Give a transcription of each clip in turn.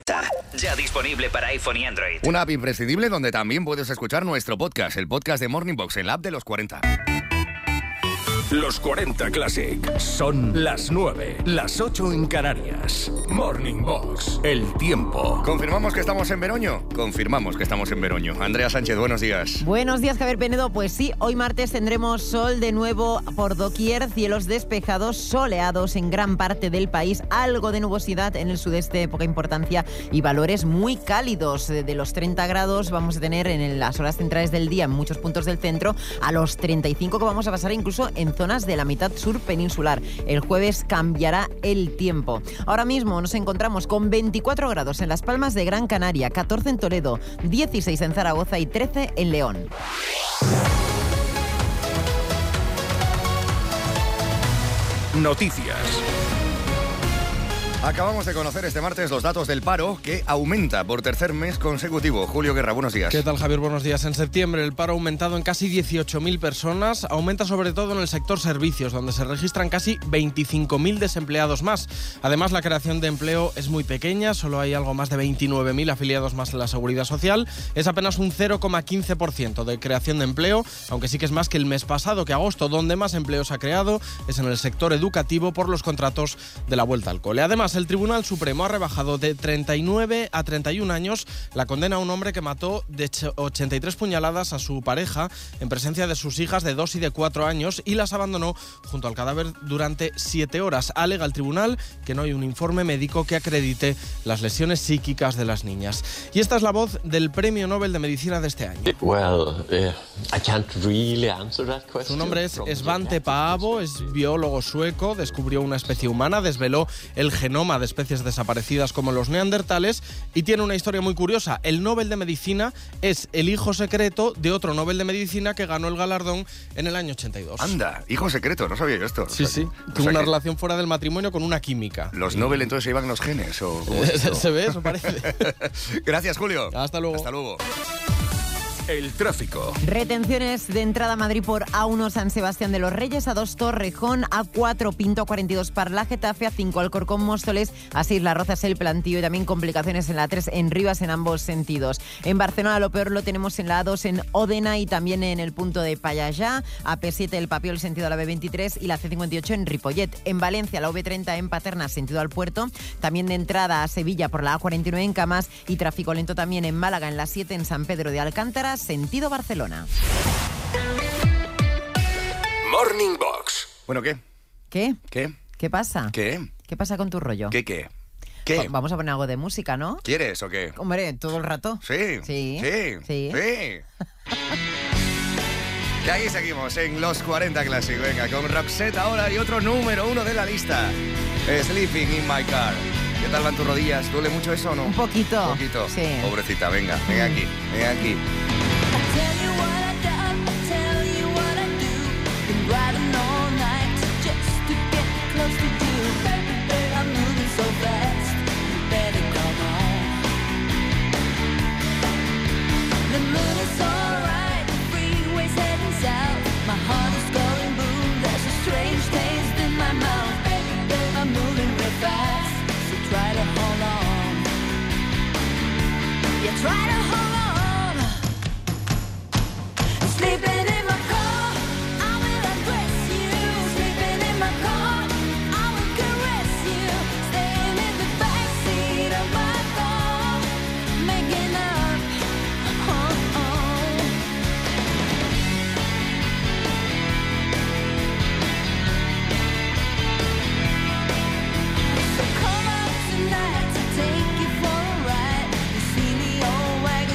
40. Ya disponible para iPhone y Android. Una app imprescindible donde también puedes escuchar nuestro podcast, el podcast de Morning Box, en la app de los 40. Los 40 Classic. Son las 9, las 8 en Canarias. Morning Box. El tiempo. ¿Confirmamos que estamos en Veroño? Confirmamos que estamos en Veroño. Andrea Sánchez, buenos días. Buenos días, Javier Penedo. Pues sí, hoy martes tendremos sol de nuevo por doquier, cielos despejados, soleados en gran parte del país, algo de nubosidad en el sudeste de poca importancia y valores muy cálidos. De los 30 grados vamos a tener en las horas centrales del día en muchos puntos del centro, a los 35 que vamos a pasar incluso en zonas de la mitad sur peninsular. El jueves cambiará el tiempo. Ahora mismo nos encontramos con 24 grados en Las Palmas de Gran Canaria, 14 en Toledo, 16 en Zaragoza y 13 en León. Noticias. Acabamos de conocer este martes los datos del paro, que aumenta por tercer mes consecutivo. Julio Guerra, buenos días. ¿Qué tal, Javier? Buenos días. En septiembre el paro ha aumentado en casi 18.000 personas. Aumenta sobre todo en el sector servicios, donde se registran casi 25.000 desempleados más. Además, la creación de empleo es muy pequeña. Solo hay algo más de 29.000 afiliados más en la Seguridad Social. Es apenas un 0,15% de creación de empleo, aunque sí que es más que el mes pasado, que agosto, donde más empleo se ha creado es en el sector educativo por los contratos de la vuelta al cole. Además, el Tribunal Supremo ha rebajado de 39 a 31 años la condena a un hombre que mató de 83 puñaladas a su pareja en presencia de sus hijas de 2 y de 4 años y las abandonó junto al cadáver durante 7 horas. Alega el tribunal que no hay un informe médico que acredite las lesiones psíquicas de las niñas. Y esta es la voz del Premio Nobel de Medicina de este año. Su nombre es Svante Paavo, es biólogo sueco, descubrió una especie humana, desveló el genoma de especies desaparecidas como los neandertales y tiene una historia muy curiosa. El Nobel de Medicina es el hijo secreto de otro Nobel de Medicina que ganó el galardón en el año 82. Anda, hijo secreto, no sabía yo esto. Sí, sí. Tuvo una relación fuera del matrimonio con una química. ¿Los Nobel entonces se iban los genes? ¿O se ve, eso parece. Gracias, Julio. Hasta luego. Hasta luego. El tráfico. Retenciones de entrada a Madrid por A1 San Sebastián de los Reyes, A2 Torrejón, A4 Pinto, A42 Parla, Getafe, A5 Alcorcón, Móstoles, A6 Las Rozas, El Plantío y también complicaciones en la A3 en Rivas en ambos sentidos. En Barcelona lo peor lo tenemos en la A2 en Ódena y también en el punto de Payallá, AP7 El Papiol sentido a la B23 y la C58 en Ripollet. En Valencia la V30 en Paterna sentido al puerto, también de entrada a Sevilla por la A49 en Camas y tráfico lento también en Málaga en la 7 en San Pedro de Alcántara sentido Barcelona. Morning Box. Bueno, ¿qué? ¿Qué? ¿Qué? ¿Qué pasa? ¿Qué? ¿Qué pasa con tu rollo? ¿Qué? Vamos a poner algo de música, ¿no? ¿Quieres o qué? Hombre, todo el rato. Sí. Sí. Y ahí seguimos en los 40 Classic. Venga, con Roxette ahora y otro número 1 de la lista. Sleeping in my car. ¿Qué tal van tus rodillas? ¿Duele mucho eso o no? Un poquito. Un poquito. Sí. Pobrecita, venga aquí. Try to hold on. Sleeping in my car, I will undress you. Sleeping in my car, I will caress you. Staying in the backseat of my car, making up. So come out tonight to take you for a ride. You see me all wagged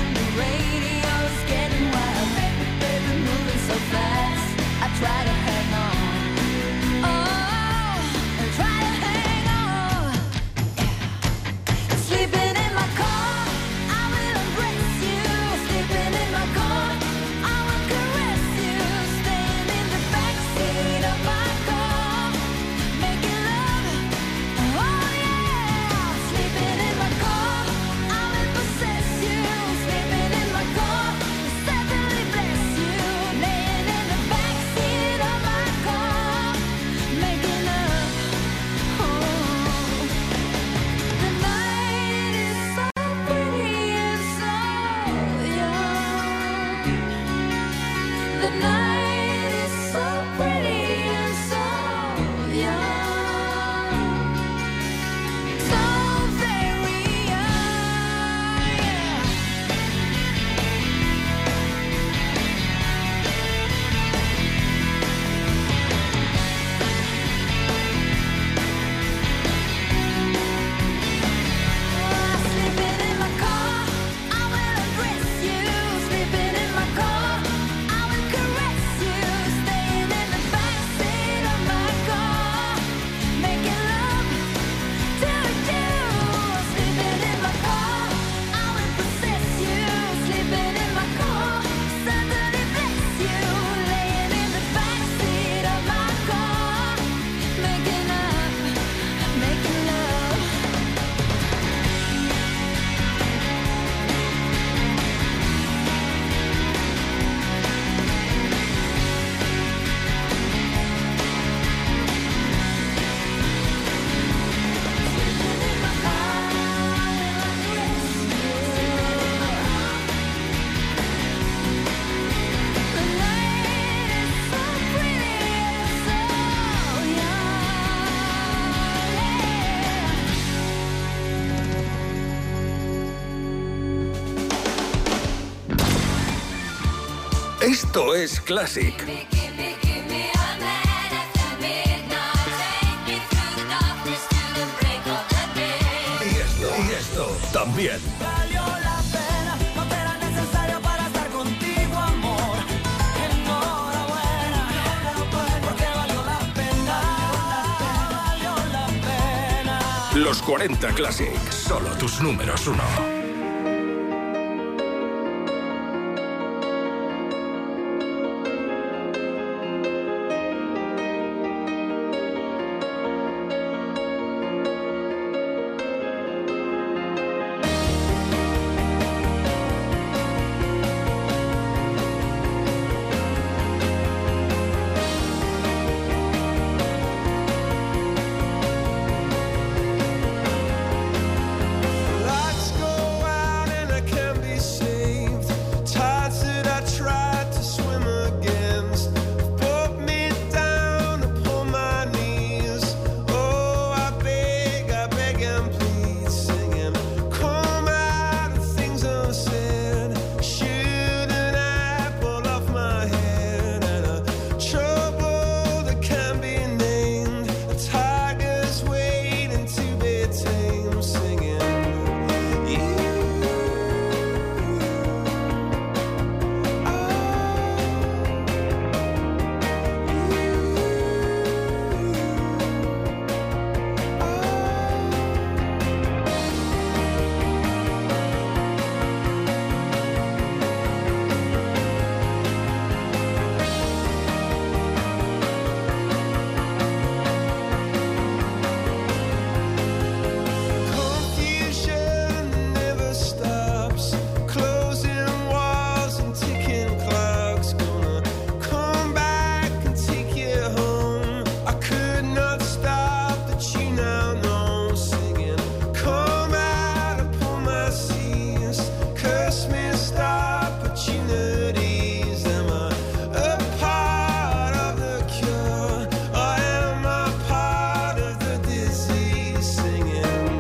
Esto es Classic. Y esto también. Valió la pena, no era necesario para estar contigo, amor. Enhorabuena, porque valió la pena, valió la pena. Los 40 Classic, solo tus números uno. Lights go out and I can't be saved. Tides that I tried to swim against put me down upon my knees. Oh, I beg and plead, singing, come out of things unsaid. Shoot an apple off my head and a trouble that can't be named. A tiger's waiting to be tamed, singing. Confusion never stops. Closing walls and ticking clocks. Gonna come back and take you home. I could not stop the tune now, no, singing. Come out upon my seas. Curse missed opportunities. Am I a part of the cure? Or am I part of the disease? Singing.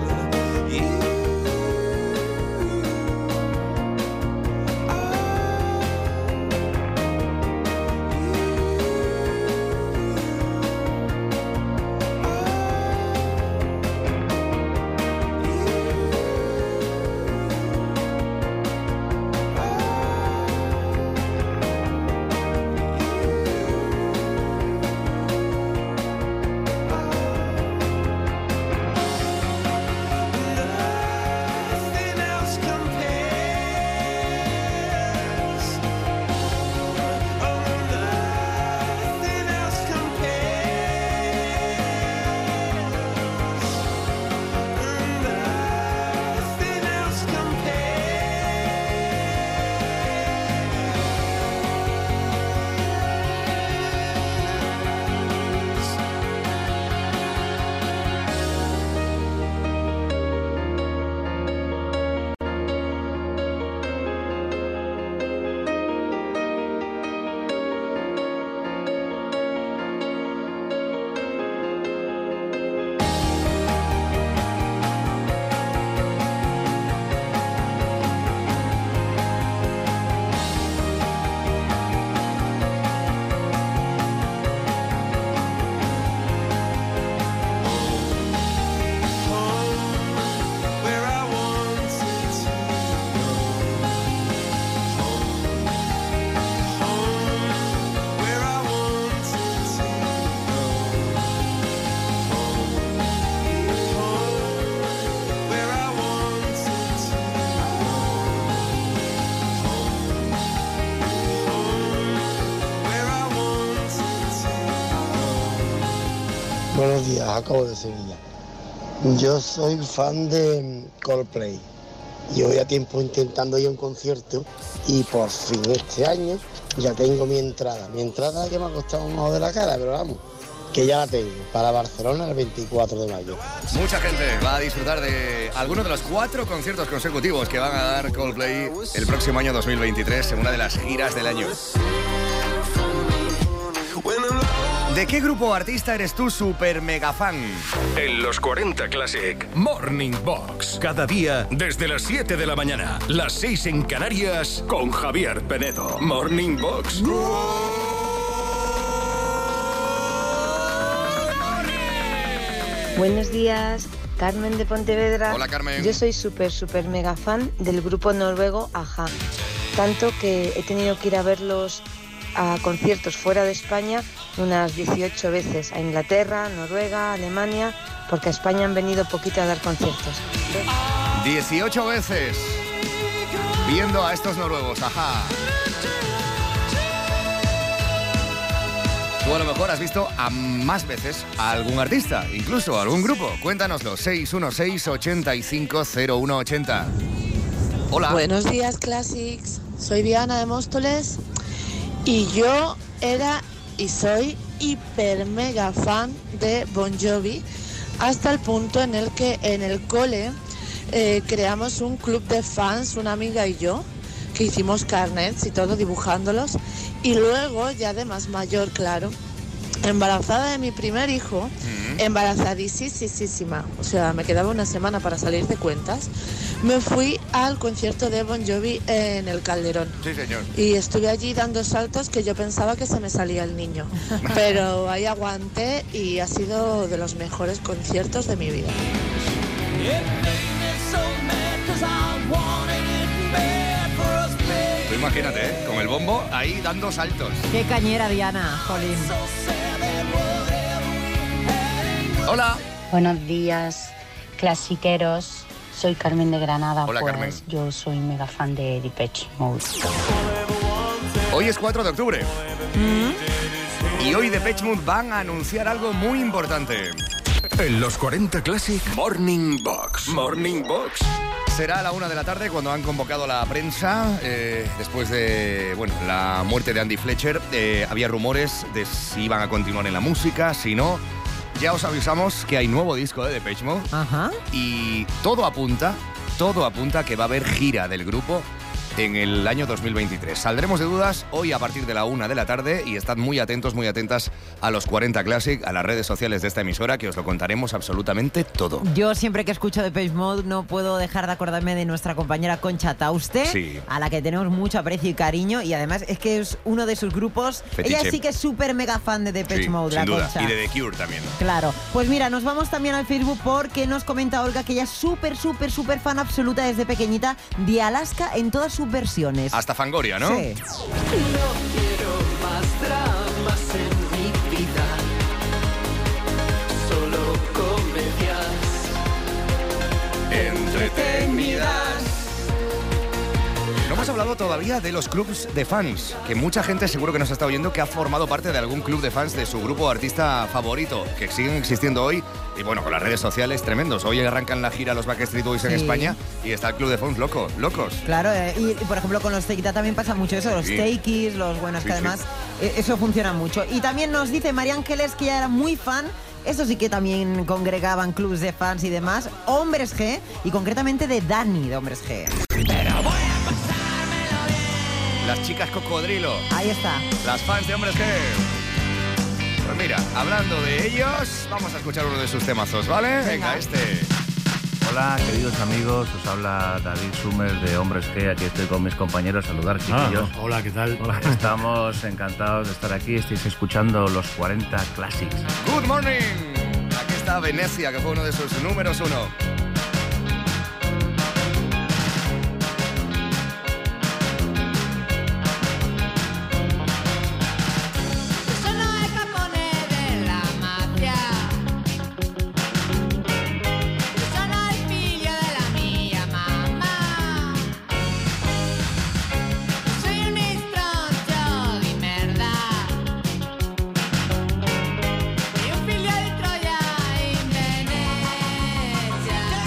Nothing else compares. Oh, nothing else compares. Nothing else compares. Where I wanted to go. Where I wanted to go. Where I wanted to go. Where I wanted to go. Buenos días, Jacobo de Sevilla. Yo soy fan de Coldplay. Llevo ya tiempo intentando ir a un concierto y por fin este año ya tengo mi entrada. Mi entrada que me ha costado un ojo de la cara, pero vamos, que ya la tengo para Barcelona el 24 de mayo. Mucha gente va a disfrutar de algunos de los 4 conciertos consecutivos que van a dar Coldplay el próximo año 2023 en una de las giras del año. ¿De qué grupo o artista eres tú super mega fan? En los 40 Classic, Morning Box. Cada día, desde las 7 de la mañana, las 6 en Canarias, con Javier Penedo. Morning Box. Buenos días, Carmen de Pontevedra. Hola, Carmen. Yo soy súper mega fan del grupo noruego A-ha. Tanto que he tenido que ir a verlos a conciertos fuera de España unas 18 veces. A Inglaterra, Noruega, Alemania, porque a España han venido poquito a dar conciertos. 18 veces viendo a estos noruegos, ajá. Tú a lo mejor has visto a más veces a algún artista, incluso a algún grupo. Cuéntanoslo, 616-850180. Hola. Buenos días, Classics. Soy Diana de Móstoles y yo era y soy hiper mega fan de Bon Jovi hasta el punto en el que en el cole creamos un club de fans, una amiga y yo, que hicimos carnets y todo dibujándolos, y luego ya de más mayor, claro, embarazada de mi primer hijo, embarazadísima, o sea, me quedaba una semana para salir de cuentas, me fui al concierto de Bon Jovi en el Calderón. Sí, señor. Y estuve allí dando saltos que yo pensaba que se me salía el niño, pero ahí aguanté y ha sido de los mejores conciertos de mi vida. Tú imagínate, con el bombo ahí dando saltos. Qué cañera, Diana, jolín. Hola. Buenos días, clasiqueros. Soy Carmen de Granada. Hola, pues Carmen. yo soy mega fan de Depeche Mode. Hoy es 4 de octubre. Y hoy Depeche Mode van a anunciar algo muy importante. En los 40 Classic, Morning Box. Morning Box. Será a la 1 de la tarde cuando han convocado la prensa después de la muerte de Andy Fletcher. Había rumores de si iban a continuar en la música, si no. Ya os avisamos que hay nuevo disco de Depeche Mode. Ajá. Y todo apunta que va a haber gira del grupo en el año 2023. Saldremos de dudas hoy a partir de la 1 de la tarde y estad muy atentos, muy atentas a los 40 Classic, a las redes sociales de esta emisora, que os lo contaremos absolutamente todo. Yo siempre que escucho Depeche Mode no puedo dejar de acordarme de nuestra compañera Concha Tauste, Sí. a la que tenemos mucho aprecio y cariño, y además es que es uno de sus grupos. Fetiche. Ella sí que es súper mega fan de Depeche Sí, Mode, sin la duda. Concha. Y de The Cure también. Claro, pues mira, nos vamos también al Facebook porque nos comenta Olga que ella es súper fan absoluta desde pequeñita de Alaska en todas sus versiones. Hasta Fangoria, ¿no? Sí. No quiero más dramas en mi vida, solo comedias entretenidas. No hemos hablado todavía de los clubs de fans, que mucha gente seguro que nos está oyendo que ha formado parte de algún club de fans de su grupo o artista favorito, que siguen existiendo hoy, y bueno, con las redes sociales tremendos. Hoy arrancan la gira los Backstreet Boys en Sí. España y está el club de fans locos. Claro, y por ejemplo con los Tequita también pasa mucho eso, los Sí. Tequis, los buenos, Sí, que además eso funciona mucho. Y también nos dice María Ángeles que ella era muy fan, eso sí que también congregaban clubs de fans y demás, Hombres G, y concretamente de Dani de Hombres G. Las chicas cocodrilo, Ahí está. las fans de Hombres G. Pues mira, hablando de ellos, vamos a escuchar uno de sus temazos, ¿vale? Venga, este. Hola, queridos amigos, os habla David Summers de Hombres G. Aquí estoy con mis compañeros. Saludar, chiquillos. Hola, ¿qué tal? Estamos encantados de estar aquí. Estáis escuchando los 40 Classics. Good morning. Aquí está Venecia, que fue uno de sus números 1. Sono il capone della mafia, sono il figlio della mia mamma, soy un stronzo di merda e un figlio di Troia in Venezia.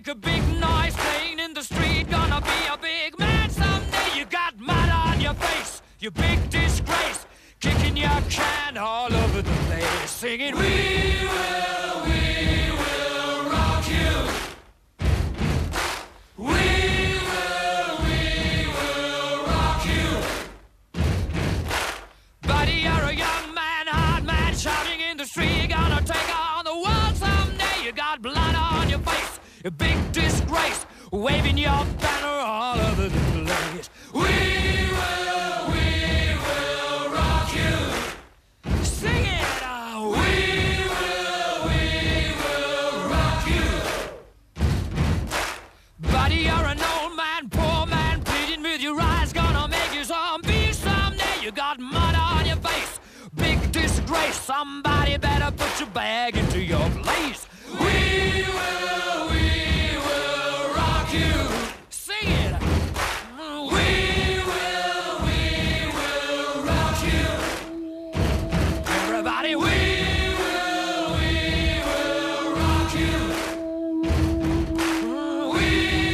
make a big noise playing in the street. Gonna be a big man someday. You got mud on your face, you big disgrace. Kicking your can all over the place. Singing, we will rock you. We will rock you. Buddy, you're a young man, hard man, shouting in the street. You're gonna take on the world someday. You got blood on your face, a big disgrace, waving your banner all over the place. We will rock you. Sing it, we will rock you. Buddy, you're an old man, poor man, pleading with your eyes, gonna make you zombie someday. You got mud on your face, big disgrace. Somebody better put your bag into your place. We will rock you. Sing it. We will rock you. Everybody, we will rock you. We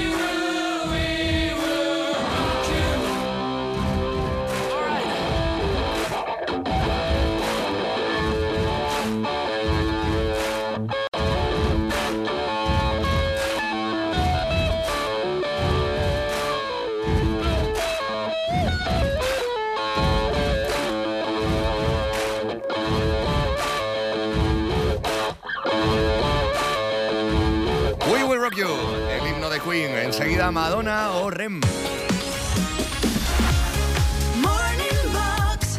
will rock you. All right. We Will Rock You, el himno de Queen. Enseguida Madonna o Rem. Morning Box.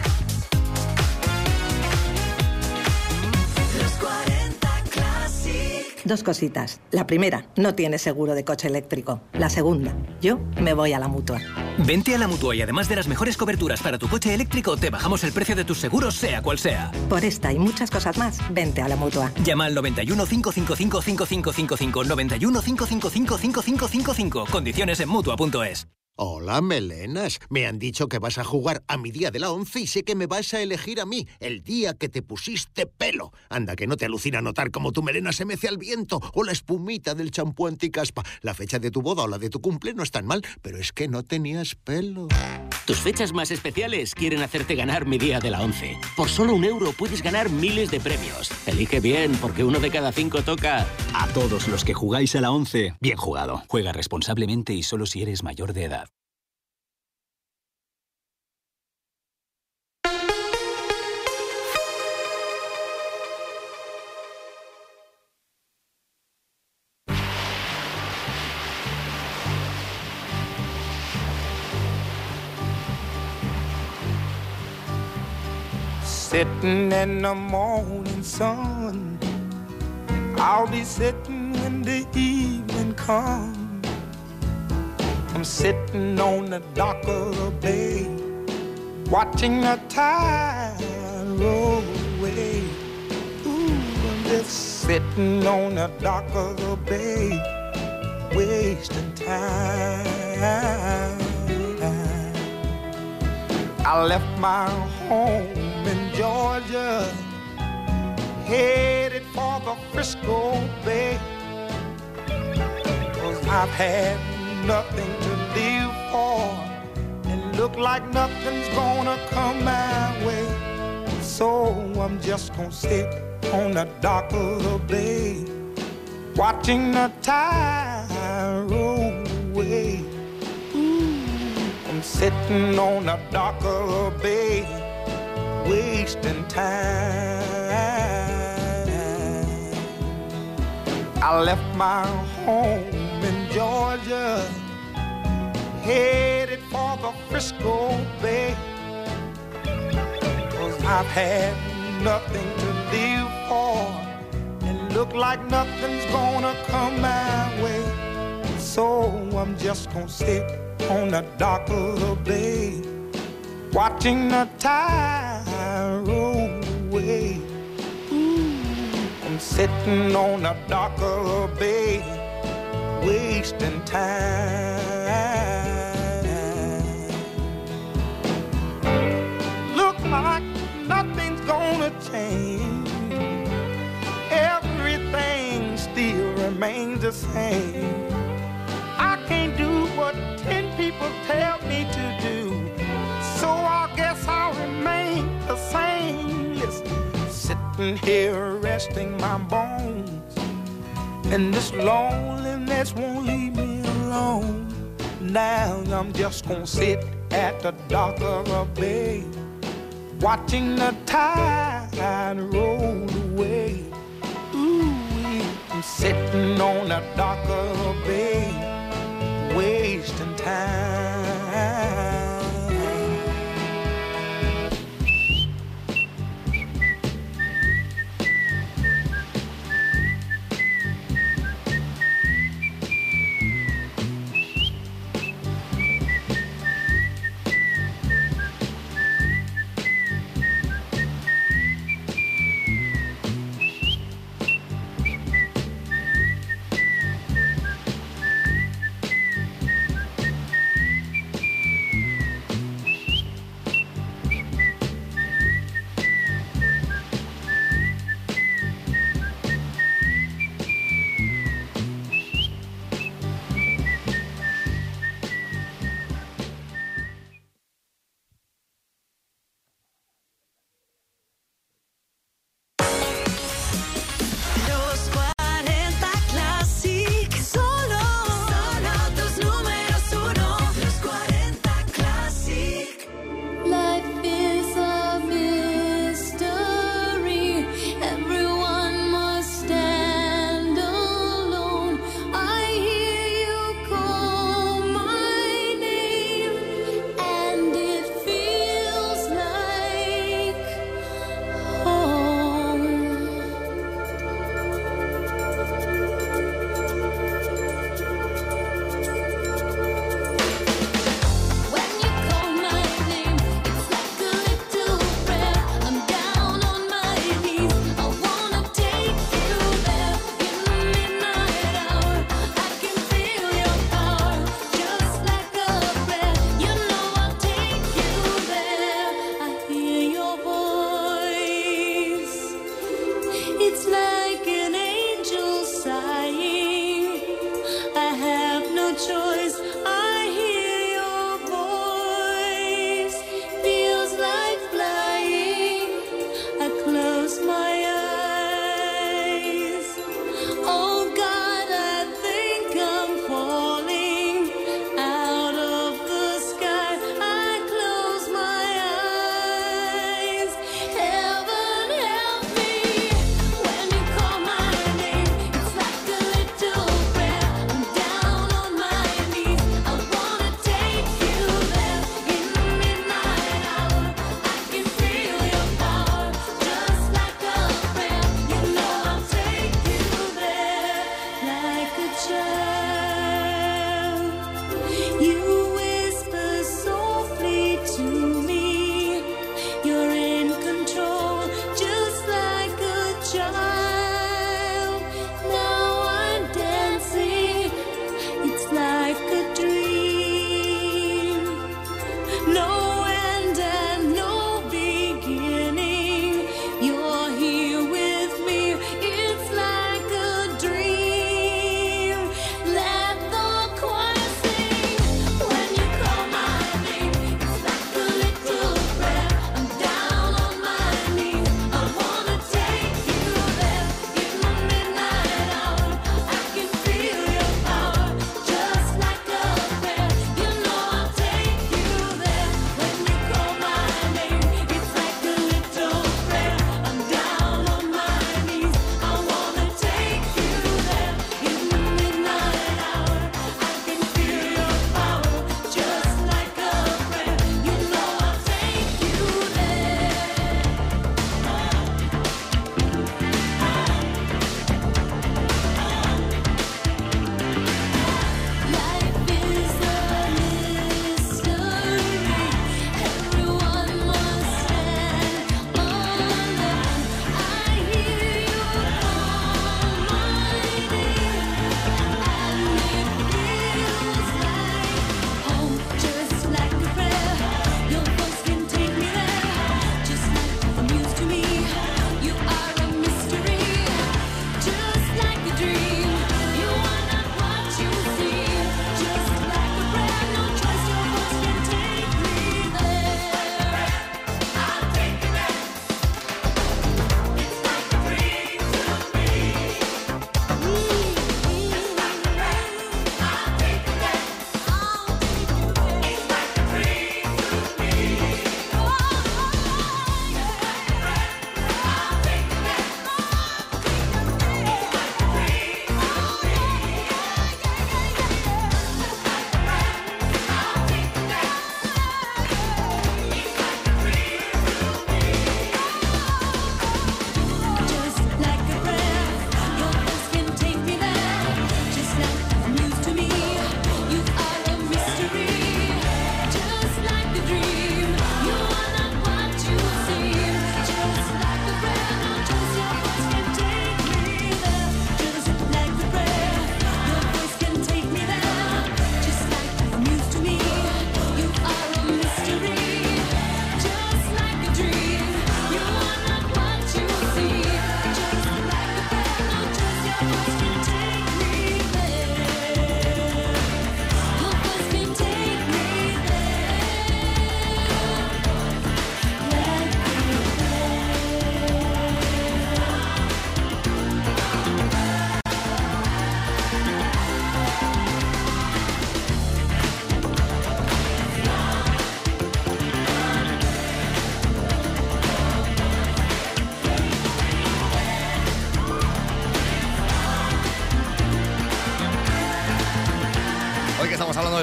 Los 40 Classic. Dos cositas. La primera, no tienes seguro de coche eléctrico. La segunda, yo me voy a la Mutua. Vente a la Mutua y además de las mejores coberturas para tu coche eléctrico, te bajamos el precio de tus seguros, sea cual sea. Por esta y muchas cosas más, vente a la Mutua. Llama al 91 555 5555, 91 555 5555. Condiciones en Mutua.es. Hola, melenas. Me han dicho que vas a jugar a mi día de la 11 y sé que me vas a elegir a mí, el día que te pusiste pelo. Anda, que no te alucina notar cómo tu melena se mece al viento o la espumita del champú anticaspa. La fecha de tu boda o la de tu cumple no es tan mal, pero es que no tenías pelo. Tus fechas más especiales quieren hacerte ganar mi día de la 11. Por solo €1 puedes ganar miles de premios. Elige bien, porque 1 de cada 5 toca. A todos los que jugáis a la 11, bien jugado. Juega responsablemente y solo si eres mayor de edad. Sitting in the morning sun, I'll be sitting when the evening comes. I'm sitting on the dock of the bay, watching the tide roll away. Ooh, I'm just sitting on the dock of the bay, wasting time. I left my home in Georgia, headed for the Frisco Bay, 'cause I've had nothing to live for, and look like nothing's gonna come my way. So I'm just gonna sit on the dock of the bay, watching the tide roll away. I'm sitting on the dock of the bay, wasting time. I left my home in Georgia, headed for the Frisco Bay, 'cause I've had nothing to live for, and look like nothing's gonna come my way. So I'm just gonna sit on the dock of the bay, watching the tide roll away. I'm sitting on the dock of the bay, wasting time. Look like nothing's gonna change, everything still remains remains the same. I can't do what 10 people tell me to do, so I guess I'll remain the same. Listen, sitting here resting my bones, and this loneliness won't leave me alone. Now I'm just gonna sit at the dock of a bay, watching the tide roll away. Ooh, I'm sitting on the dock of a bay, wasting time.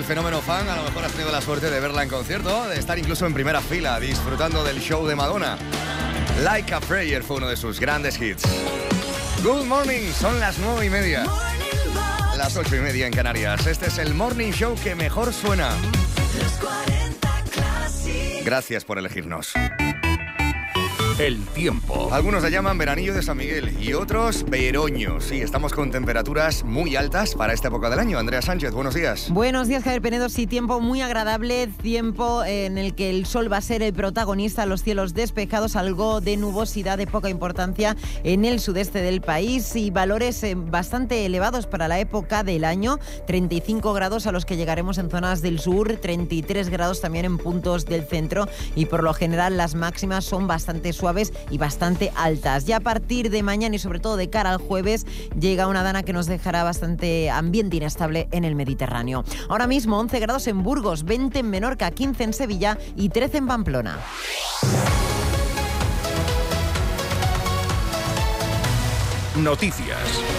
el fenómeno fan, a lo mejor has tenido la suerte de verla en concierto, de estar incluso en primera fila disfrutando del show de Madonna. Like a Prayer fue uno de sus grandes hits. Good morning, son las 9:30. Las 8:30 en Canarias. Este es el Morning Show que mejor suena. Los 40 Classic. Gracias por elegirnos. El tiempo. Algunos la llaman veranillo de San Miguel y otros veroño. Sí, estamos con temperaturas muy altas para esta época del año. Andrea Sánchez, buenos días. Buenos días, Javier Penedo. Sí, tiempo muy agradable, tiempo en el que el sol va a ser el protagonista, los cielos despejados, algo de nubosidad de poca importancia en el sudeste del país y valores bastante elevados para la época del año. 35 grados a los que llegaremos en zonas del sur, 33 grados también en puntos del centro y por lo general las máximas son bastante suaves y bastante altas. Ya a partir de mañana y sobre todo de cara al jueves llega una dana que nos dejará bastante ambiente inestable en el Mediterráneo. Ahora mismo 11 grados en Burgos, 20 en Menorca, 15 en Sevilla y 13 en Pamplona. Noticias.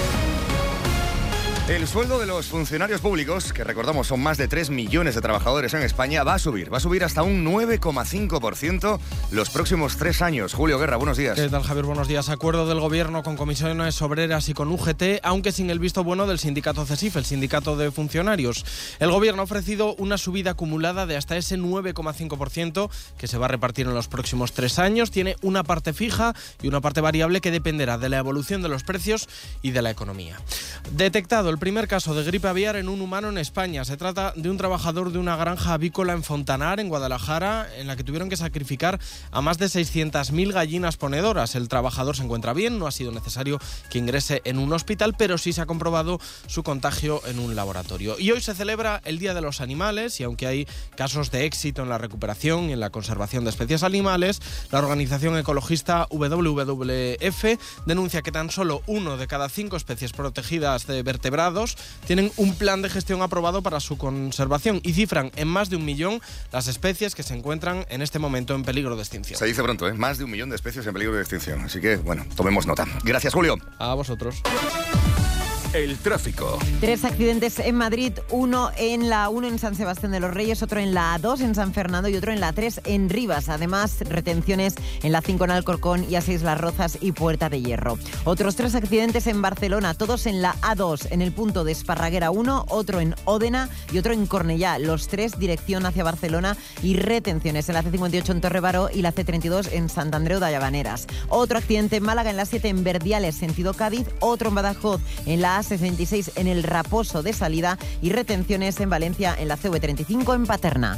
El sueldo de los funcionarios públicos, que recordamos son más de 3 millones de trabajadores en España, va a subir hasta un 9,5% los próximos 3 años. Julio Guerra, buenos días. ¿Qué tal, Javier? Buenos días. Acuerdo del Gobierno con comisiones obreras y con UGT, aunque sin el visto bueno del sindicato CESIF, el sindicato de funcionarios. El Gobierno ha ofrecido una subida acumulada de hasta ese 9,5% que se va a repartir en los próximos 3 años. Tiene una parte fija y una parte variable que dependerá de la evolución de los precios y de la economía. Detectado el primer caso de gripe aviar en un humano en España. Se trata de un trabajador de una granja avícola en Fontanar, en Guadalajara, en la que tuvieron que sacrificar a más de 600.000 gallinas ponedoras. El trabajador se encuentra bien, no ha sido necesario que ingrese en un hospital, pero sí se ha comprobado su contagio en un laboratorio. Y hoy se celebra el Día de los Animales y aunque hay casos de éxito en la recuperación y en la conservación de especies animales, la organización ecologista WWF denuncia que tan solo 1 de cada 5 especies protegidas de vertebrados tienen un plan de gestión aprobado para su conservación y cifran en más de 1 millón las especies que se encuentran en este momento en peligro de extinción. Se dice pronto, ¿eh? Más de 1 millón de especies en peligro de extinción. Así que, bueno, tomemos nota. Gracias, Julio. A vosotros. El tráfico. 3 accidentes en Madrid, uno en la 1 en San Sebastián de los Reyes, otro en la 2 en San Fernando y otro en la 3 en Rivas. Además, retenciones en la 5 en Alcorcón y A6 Las Rozas y Puerta de Hierro. Otros 3 accidentes en Barcelona, todos en la A2, en el punto de Esparraguera 1, otro en Ódena y otro en Cornellá. Los 3 dirección hacia Barcelona y retenciones en la C58 en Torrebaró y la C32 en Sant Andreu de Llavaneras. Otro accidente en Málaga en la 7 en Verdiales, sentido Cádiz, otro en Badajoz en la A66 en el Raposo de salida y retenciones en Valencia en la CV35 en Paterna.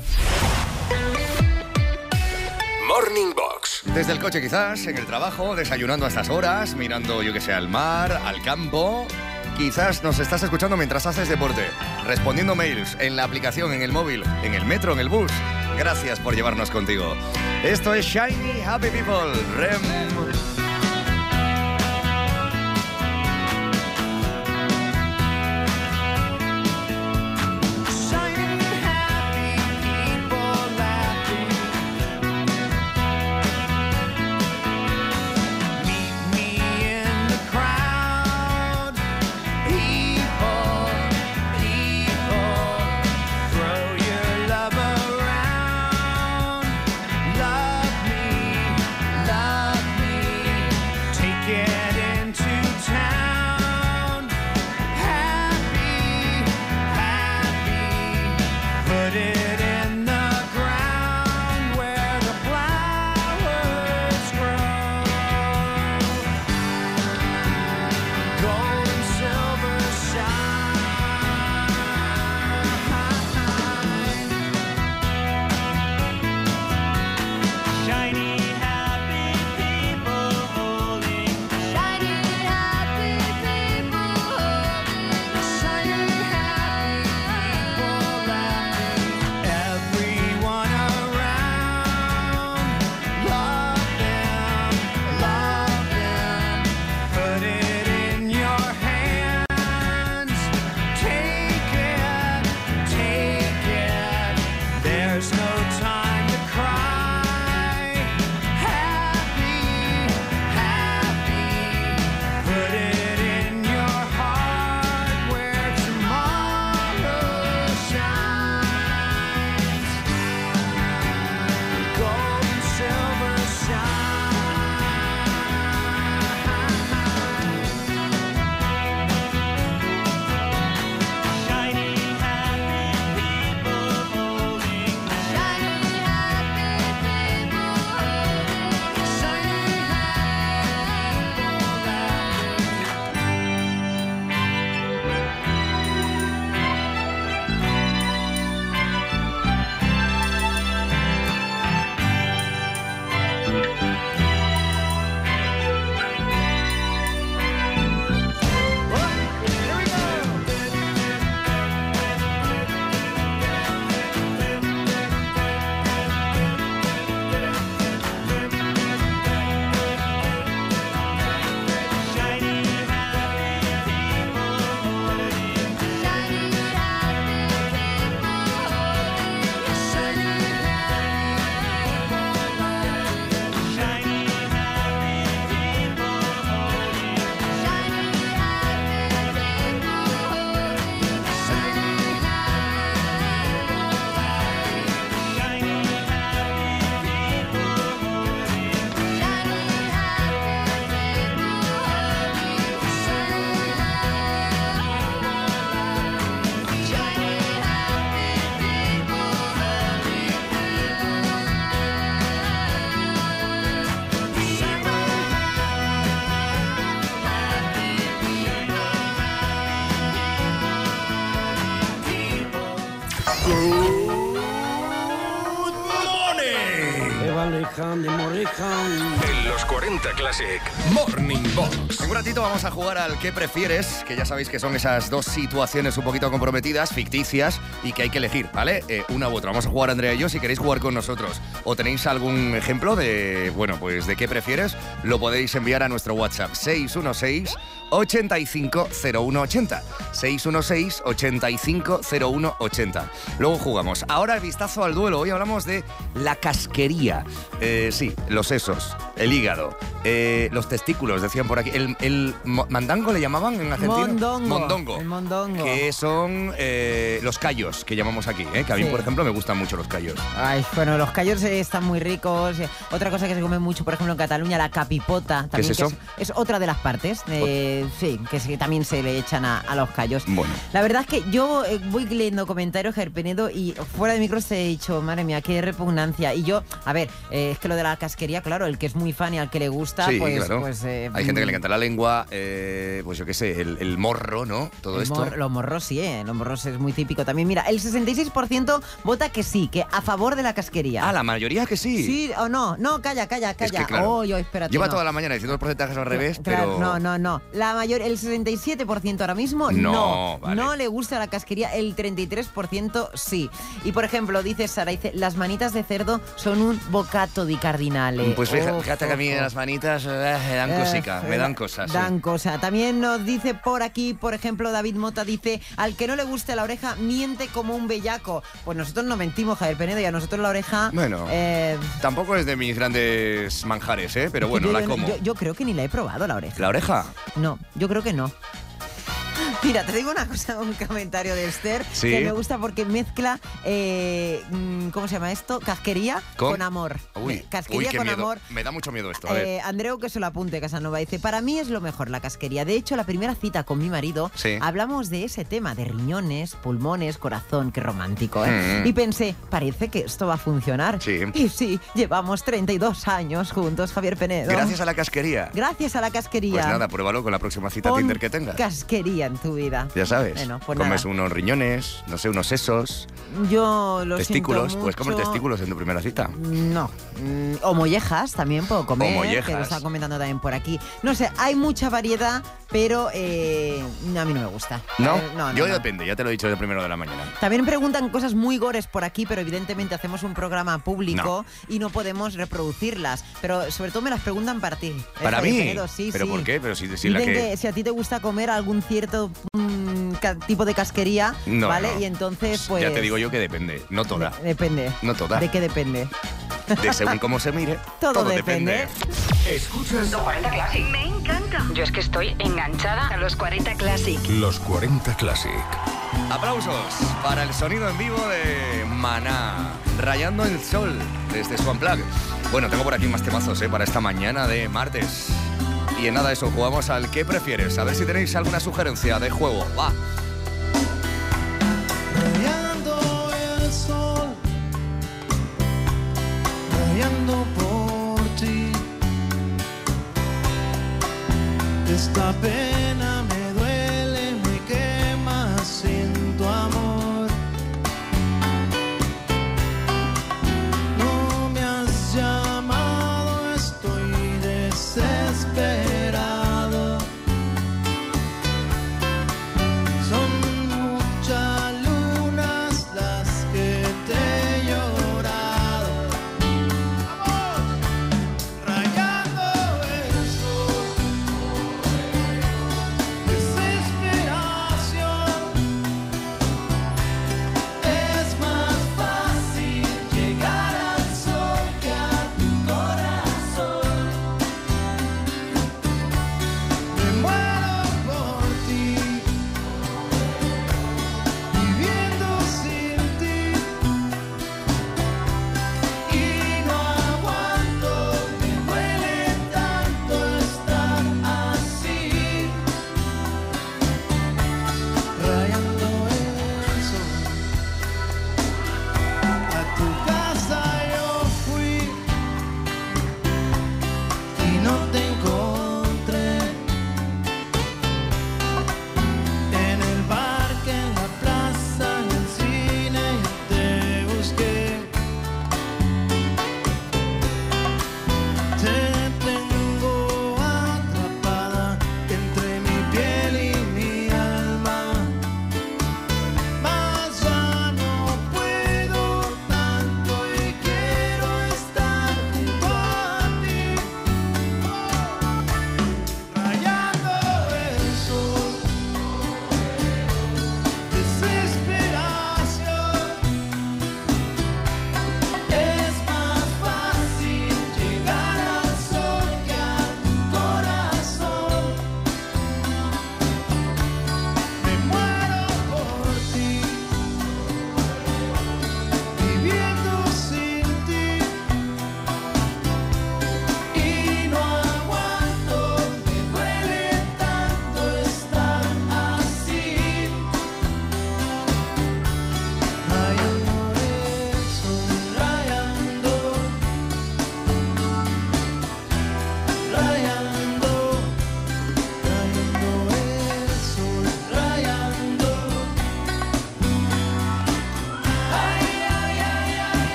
Morning Box. Desde el coche quizás, en el trabajo, desayunando a estas horas, mirando, yo que sé, al mar, al campo. Quizás nos estás escuchando mientras haces deporte, respondiendo mails, en la aplicación, en el móvil, en el metro, en el bus. Gracias por llevarnos contigo. Esto es Shiny Happy People, Rem. Love me En los 40 Classic Morning Box. En un ratito vamos a jugar al ¿qué prefieres? Que ya sabéis que son esas dos situaciones un poquito comprometidas, ficticias, y que hay que elegir, ¿vale? Una u otra. Vamos a jugar, Andrea y yo, si queréis jugar con nosotros. O tenéis algún ejemplo de, bueno, pues de qué prefieres, lo podéis enviar a nuestro WhatsApp 616-850180. 616-850180. Luego jugamos. Ahora el vistazo al duelo. Hoy hablamos de la casquería. Sí, los sesos, el hígado, los testículos, decían por aquí. El mandango le llamaban en Argentina. Mondongo. El mondongo. Que son los callos, que llamamos aquí, que a mí, Sí. por ejemplo, me gustan mucho los callos. Ay, bueno, los callos están muy ricos. Otra cosa que se come mucho, por ejemplo, en Cataluña, la capipota. También, ¿Qué es eso? que es otra de las partes. Sí, que también se le echan a los callos. Bueno. La verdad es que yo voy leyendo comentarios, Javier Penedo, y fuera de micro se he dicho, madre mía, qué repugnancia. Y yo, a ver, es que lo de la casquería, claro, el que es muy fan y al que le gusta, Sí, pues... claro. pues, Hay gente que le encanta la lengua, pues yo qué sé, el morro, ¿no? Todo esto. Los morros sí, los morros es muy típico también. Mira, el 66% vota que sí, que a favor de la casquería. Ah, la mayoría que sí. Sí o no. No, calla. Es que, claro, Espérate. lleva no. toda la mañana diciendo los porcentajes al revés, Claro, pero... no. El 67% ahora mismo No, vale. no le gusta la casquería, el 33% sí. Y por ejemplo, dice Sara, las manitas de cerdo son un bocato di cardinale. Pues fíjate que a mí las manitas me dan cosica, me dan cosas. sí. Dan cosa. También nos dice por aquí, por ejemplo, David Mota dice, al que no le guste la oreja, miente como un bellaco. Pues nosotros no mentimos, Javier Penedo, y a nosotros la oreja... Bueno, tampoco es de mis grandes manjares, pero bueno, la como. Yo creo que ni la he probado, la oreja. ¿La oreja? No, yo creo que no. Mira, te digo una cosa, un comentario de Esther, Sí. que me gusta porque mezcla, ¿cómo se llama esto? Casquería con amor. Casquería qué con miedo. amor. Me da mucho miedo esto, a ver. Andreu, que se lo apunte, Casanova, dice, para mí es lo mejor la casquería. De hecho, la primera cita con mi marido, Sí. hablamos de ese tema, de riñones, pulmones, corazón, qué romántico, ¿eh? Mm. Y pensé, parece que esto va a funcionar. Sí. Y sí, llevamos 32 años juntos, Javier Penedo. Gracias a la casquería. Gracias a la casquería. Pues nada, pruébalo con la próxima cita Pon Tinder que tengas. casquería en tu vida. Ya sabes. Bueno, pues comes nada. unos riñones, no sé, unos sesos, Yo lo testículos. siento Puedes comer mucho. testículos en tu primera cita. No. O mollejas también puedo comer. O mollejas. Que lo está comentando también por aquí. No sé, hay mucha variedad, pero a mí no me gusta. ¿No? No, Yo no. depende, ya te lo he dicho de primero de la mañana. También preguntan cosas muy gores por aquí, pero evidentemente hacemos un programa público y no podemos reproducirlas. Pero sobre todo me las preguntan para ti. ¿Para Javier mí? Penedo, sí, ¿Pero sí. por qué? Pero si la Dicen que... que si a ti te gusta comer algún cierto tipo de casquería, No, ¿vale? no. Y entonces, pues... Ya te digo yo que depende, no toda. Depende. No toda. ¿De qué depende? De según cómo se mire, Todo depende. Escuchas Los 40 Classic. Me encanta. Yo es que estoy enganchada a los 40 Classic. los 40 Classic. Aplausos para el sonido en vivo de Maná, Rayando el Sol, desde su Unplugged. Bueno, tengo por aquí más temazos para esta mañana de martes. Y en nada eso, jugamos al ¿qué prefieres? A ver si tenéis alguna sugerencia de juego. Va. Rayando el sol, rayando por ti. Esta pena me duele, me quema sin tu amor. No me has llamado, estoy desesperado.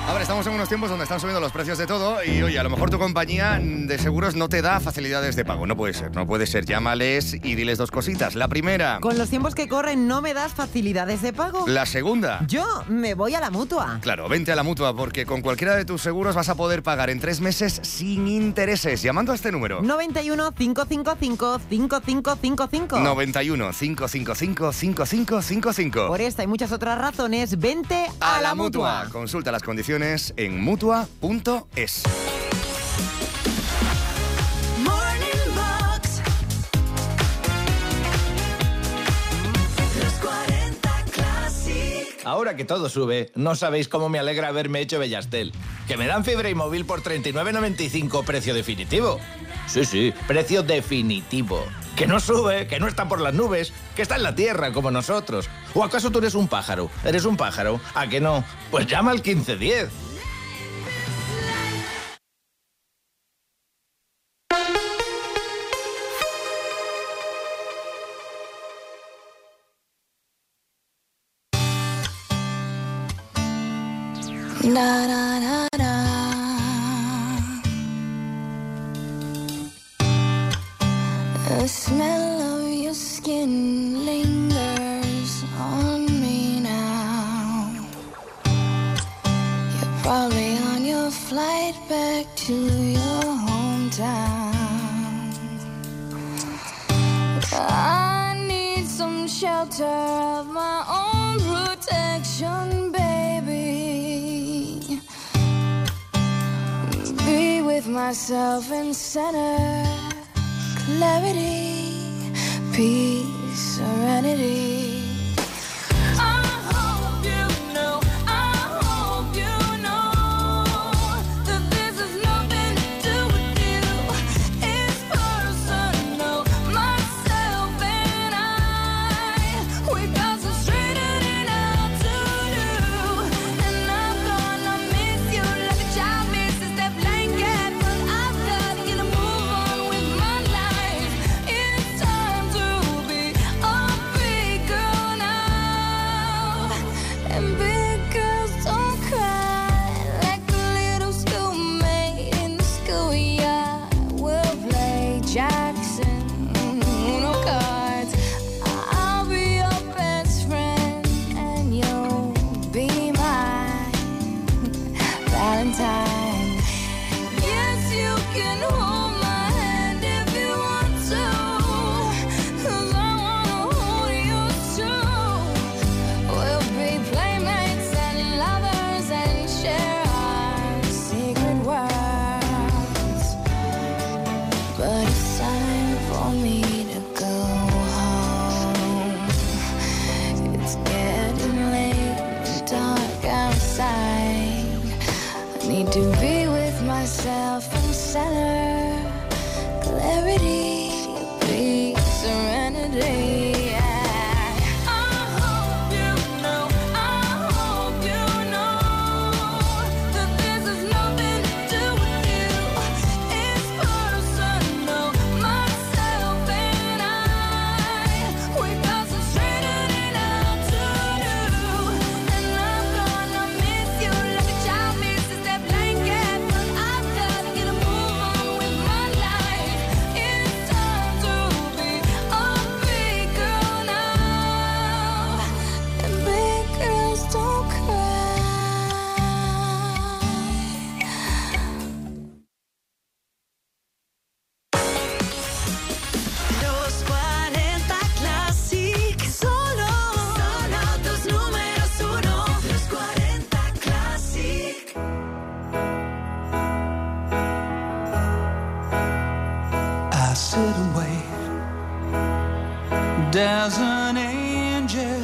A ver, estamos en unos tiempos donde están subiendo los precios de todo y, oye, a lo mejor tu compañía de seguros no te da facilidades de pago. No puede ser. Llámales y diles dos cositas. La primera. Con los tiempos que corren, ¿no me das facilidades de pago? La segunda. Yo me voy a la Mutua. Claro, vente a la Mutua porque con cualquiera de tus seguros vas a poder pagar en 3 meses sin intereses. Llamando a este número. 91 555 5555. 91 555 5555. Por esta y muchas otras razones, vente a la Mutua. Consulta las condiciones en mutua.es. Morning Box. Los 40 Classic. Ahora que todo sube, no sabéis cómo me alegra haberme hecho Bellastel. Que me dan fibra y móvil por 39,95 precio definitivo. Sí, precio definitivo. Que no sube, que no está por las nubes, que está en la tierra como nosotros. ¿O acaso tú eres un pájaro? ¿Eres un pájaro? ¿A que no? Pues llama al 1510. Na, na, na, na. The smell of your skin lingers on me now. You're probably on your flight back to your hometown. I need some shelter of my own protection, baby. Be with myself and center. Clarity, peace, serenity. I hope you know that this has nothing to do with you. It's personal, myself and I. We got some straightening out to do. And I'm gonna miss you like a child misses their blanket. But I've got to get a move on with my life. It's time to be a big girl now. And big girls don't cry like a little schoolmate in the schoolyard. We'll play Jackson, Uno cards. I'll be your best friend and you'll be my Valentine. Yes, you can hold my hand if you want to, 'cause I wanna hold you too. We'll be playmates and lovers and share our secret worlds. But it's time for me to go home. It's getting late and dark outside. I need to be with myself and center. Clarity, peace, serenity. I hope you know that this has nothing to do with you. It's personal, myself and I. We got some straightening out to do. And I'm gonna miss you like a child misses their blanket. But I've got to get a move on with my life. It's time to be a big girl now. And big girls don't cry. Los 40 Classic. Solo tus números uno. Los 40 Classic. I sit and wait. There's an angel,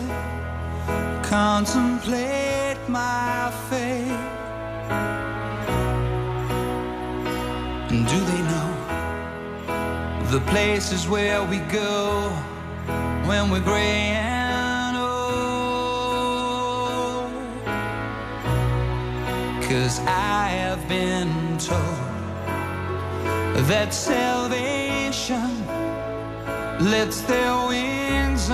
contemplate my fate. And do they know the places where we go when we're gray and old? 'Cause I have been told that salvation lets their wings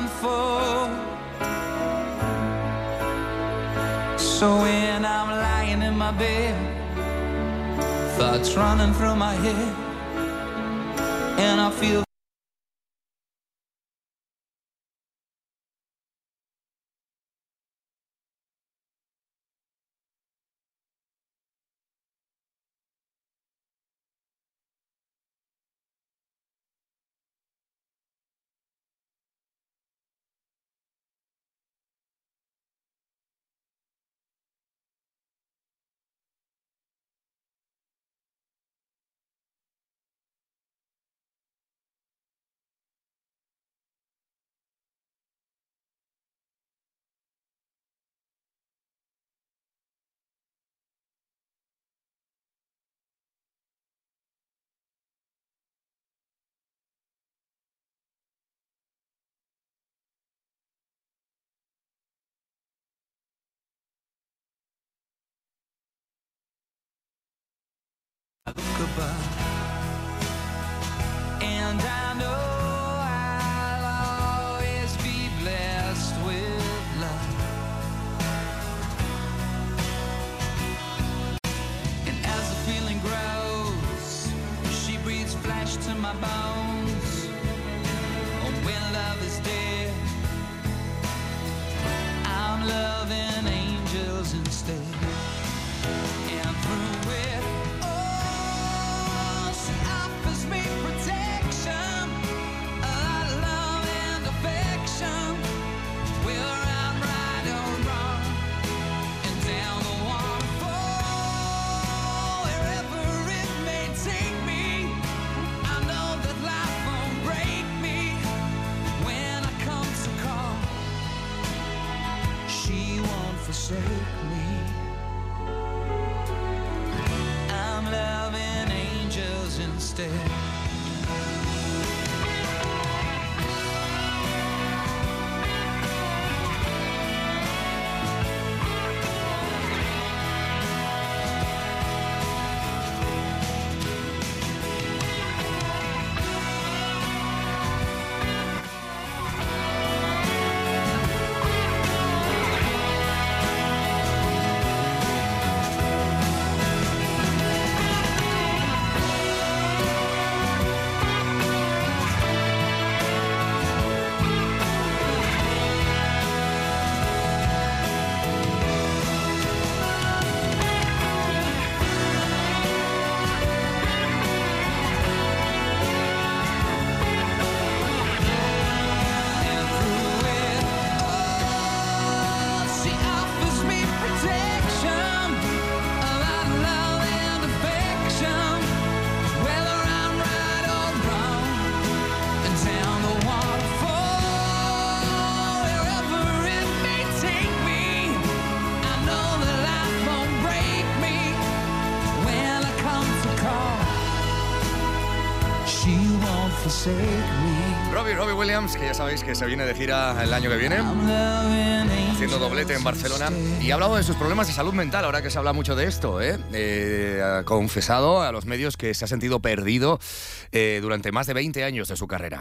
unfold. So when I'm lying my bed, thoughts running through my head, and I feel goodbye, and I know I'll always be blessed with love. And as the feeling grows, she breathes flesh to my bones. Oh, when love is dead, I'm loving angels instead. And through it, forsake me. I'm loving angels instead. Robbie Williams, que ya sabéis que se viene de gira el año que viene, haciendo doblete en Barcelona, y ha hablado de sus problemas de salud mental, ahora que se habla mucho de esto, ha confesado a los medios que se ha sentido perdido durante más de 20 años de su carrera.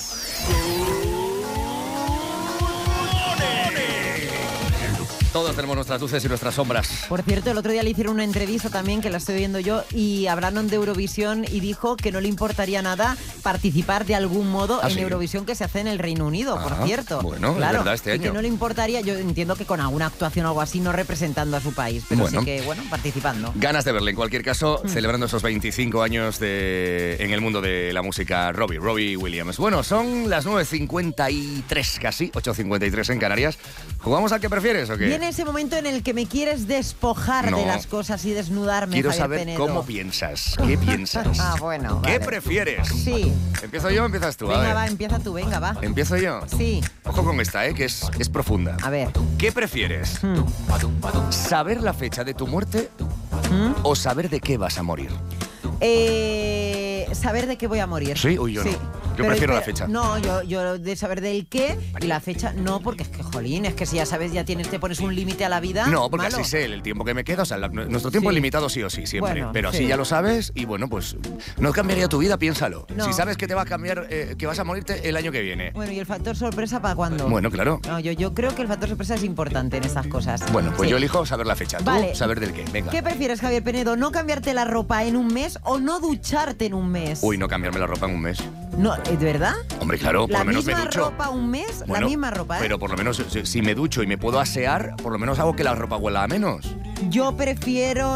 Todos tenemos nuestras luces y nuestras sombras. Por cierto, el otro día le hicieron una entrevista también, que la estoy viendo yo, y hablaron de Eurovisión y dijo que no le importaría nada participar de algún modo en Eurovisión, que se hace en el Reino Unido, por cierto. Bueno, claro, es verdad, este año. Y que no le importaría, yo entiendo que con alguna actuación o algo así, no representando a su país, pero sí que, participando. Ganas de verle, en cualquier caso, celebrando esos 25 años en el mundo de la música, Robbie Williams. Bueno, son las 9:53 casi, 8:53 en Canarias. ¿Jugamos al que prefieres o qué? Viene ese momento en el que me quieres despojar de las cosas y desnudarme, Quiero Javier saber Penedo. cómo piensas. ¿Qué piensas? Bueno, ¿Qué vale. prefieres? Sí. ¿Empiezo yo o empiezas tú? A Venga, ver. va, empieza tú, venga, va. ¿Empiezo yo? Sí. Ojo con esta, que es profunda. A ver. ¿Qué prefieres? ¿Saber la fecha de tu muerte o saber de qué vas a morir? Saber de qué voy a morir. ¿Sí? Uy, yo sí. no. Yo prefiero la fecha. No, yo de saber del qué y la fecha no, porque es que, jolín, es que si ya sabes, ya te pones un límite a la vida. No, porque malo. así sé el tiempo que me queda. O sea, nuestro tiempo Sí. es limitado sí o sí, siempre. Bueno, pero así sí. ya lo sabes y bueno, pues no cambiaría tu vida, piénsalo. No. Si sabes que te va a cambiar, que vas a morirte el año que viene. Bueno, ¿y el factor sorpresa para cuándo? Bueno, claro. No, yo creo que el factor sorpresa es importante en estas cosas. Bueno, pues Sí. yo elijo saber la fecha. Tú, Vale. saber del qué. Venga. ¿Qué prefieres, Javier Penedo? ¿No cambiarte la ropa en un mes o no ducharte en un mes? Uy, no cambiarme la ropa en un mes. No, ¿de verdad? Hombre, claro, por ¿La lo menos me misma ducho. ropa un mes? Bueno, la misma ropa, ¿eh? Pero por lo menos si me ducho y me puedo asear, por lo menos hago que la ropa huela a menos. Yo prefiero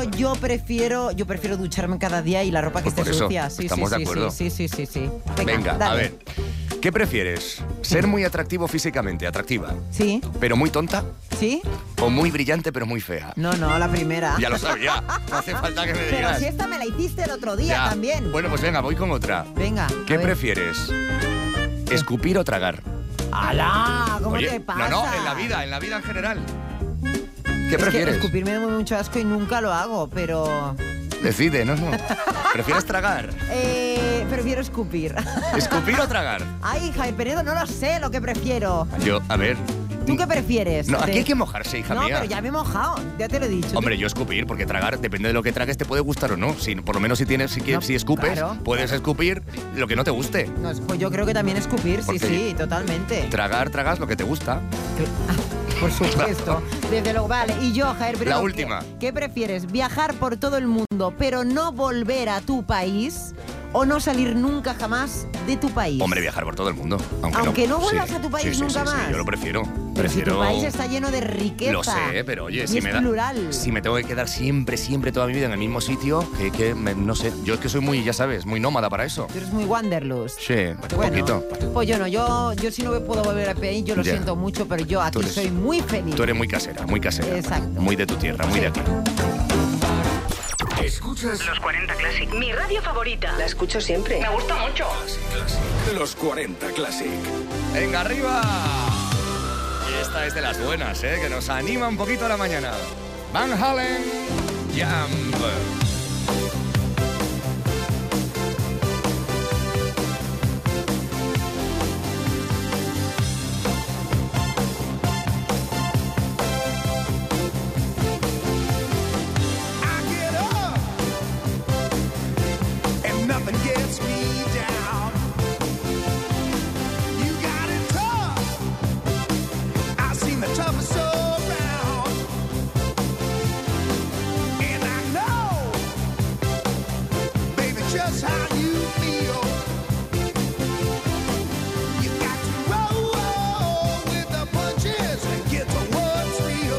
ducharme cada día y la ropa que Pues esté por eso, sucia. Sí, estamos sí, de acuerdo. Sí. Venga, a dale. ver. ¿Qué prefieres? ¿Ser muy atractivo físicamente, atractiva, Sí, pero muy tonta? sí. ¿O muy brillante, pero muy fea? No, la primera. Ya lo sabía. No hace falta que me Pero digas. si esta me la hiciste el otro día Ya. también. Bueno, pues venga, voy con otra. Venga. ¿Qué a ver. prefieres? ¿Escupir o tragar? ¡Hala! ¿Cómo Oye, te pasa? No, en la vida en general. ¿Qué Es que prefieres? escupirme da mucho asco y nunca lo hago, pero... Decide, ¿no? ¿Prefieres tragar? Prefiero escupir. ¿Escupir o tragar? Ay, Javier Penedo, no lo sé lo que prefiero. Yo, a ver. ¿Tú qué prefieres? No, aquí hay que mojarse, hija no, mía. pero ya me he mojado, ya te lo he dicho. Hombre, yo escupir, porque tragar, depende de lo que tragues, te puede gustar o no. Si, por lo menos si escupes, claro. puedes escupir lo que no te guste. No, pues yo creo que también escupir, Porque sí, totalmente. Tragas lo que te gusta. Por supuesto. Desde luego, vale. Y yo, Javier Penedo, La última. ¿qué prefieres? ¿Viajar por todo el mundo, pero no volver a tu país? ¿O no salir nunca jamás de tu país? Hombre, viajar por todo el mundo. Aunque no vuelvas Sí, a tu país sí, nunca sí, más. yo lo prefiero. Pero si tu país está lleno de riqueza. Lo sé, pero oye, y si es me da, plural. si me tengo que quedar siempre toda mi vida en el mismo sitio, no sé. Yo es que soy muy, ya sabes, muy nómada para eso. Tú eres muy wanderlust. Sí, un poquito. Pues yo no, yo si no puedo volver al país, yo lo Ya. siento mucho, pero yo aquí Tú eres- soy muy feliz. Tú eres muy casera, muy casera. Exacto. Muy de tu tierra, muy de aquí. Escuchas Los 40 Classic. Mi radio favorita. La escucho siempre. Me gusta mucho. Los 40 Classic. ¡Venga, arriba! Y esta es de las buenas, que nos anima un poquito a la mañana. Van Halen, Jump. And nothing gets me down. You got it tough. I've seen the toughest around. And I know, baby, just how you feel. You got to roll with the punches and get to what's real.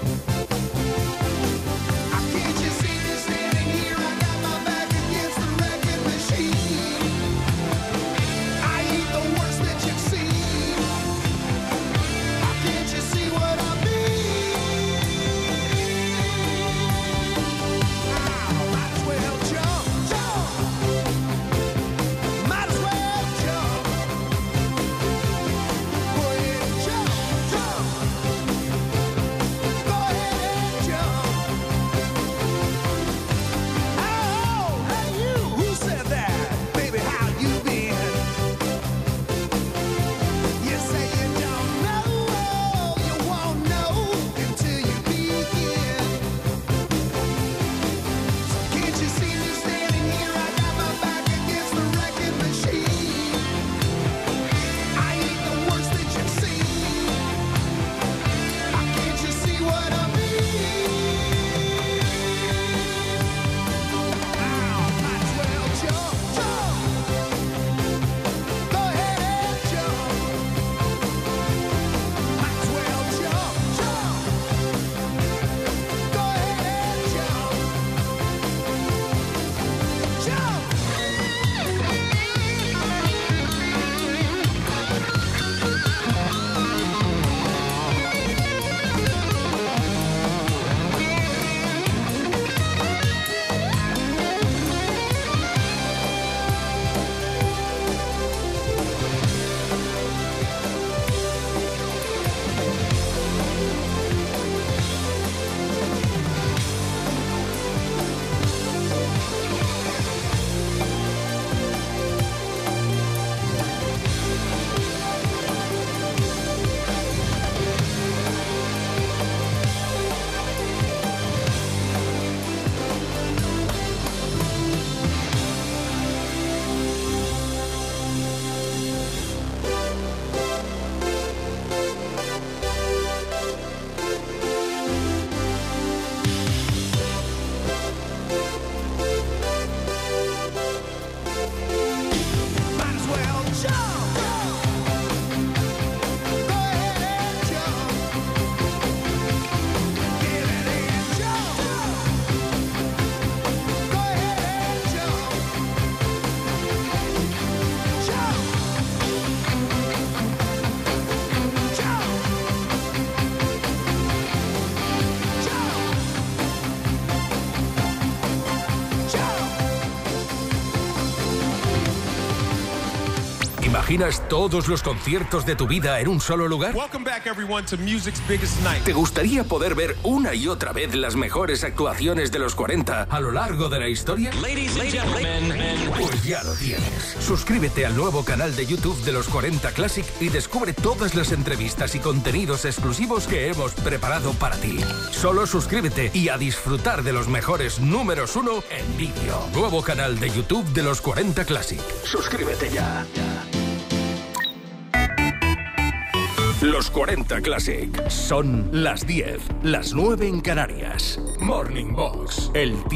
Can't you see me standing here? I got my back against the wrecking machine. I ain't the worst that you've seen. Can't you see what I mean? Might as well jump, jump. imaginas todos los conciertos de tu vida en un solo lugar? Welcome back, everyone, to Music's Biggest Night. ¿Te gustaría poder ver una y otra vez las mejores actuaciones de los 40 a lo largo de la historia? Ladies and gentlemen. Pues ya lo tienes. Suscríbete al nuevo canal de YouTube de los 40 Classic y descubre todas las entrevistas y contenidos exclusivos que hemos preparado para ti. Solo suscríbete y a disfrutar de los mejores números 1 en vídeo. Nuevo canal de YouTube de los 40 Classic. Suscríbete ya. Los 40 Classic. Son las 10, las 9 en Canarias. Morning Box. El